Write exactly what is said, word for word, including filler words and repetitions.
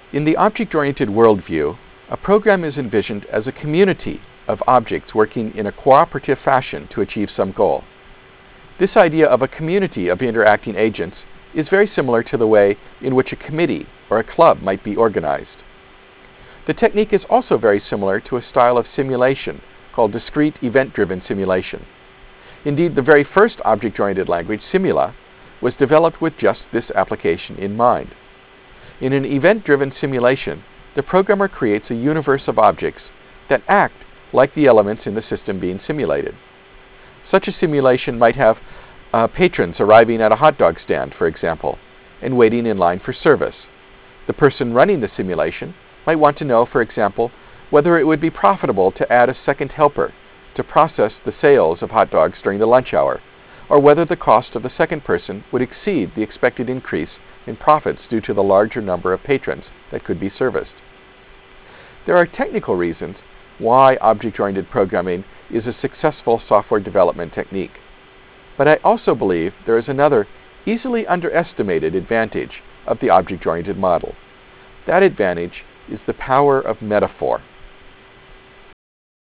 In the object-oriented worldview, a program is envisioned as a community of objects working in a cooperative fashion to achieve some goal. This idea of a community of interacting agents is very similar to the way in which a committee or a club might be organized. The technique is also very similar to a style of simulation called discrete event-driven simulation. Indeed, the very first object-oriented language, Simula, was developed with just this application in mind. In an event-driven simulation, the programmer creates a universe of objects that act like the elements in the system being simulated. Such a simulation might have uh, patrons arriving at a hot dog stand, for example, and waiting in line for service. The person running the simulation might want to know, for example, whether it would be profitable to add a second helper to process the sales of hot dogs during the lunch hour, or whether the cost of the second person would exceed the expected increase in profits due to the larger number of patrons that could be serviced. There are technical reasons why object-oriented programming is a successful software development technique. But I also believe there is another easily underestimated advantage of the object-oriented model. That advantage is the power of metaphor.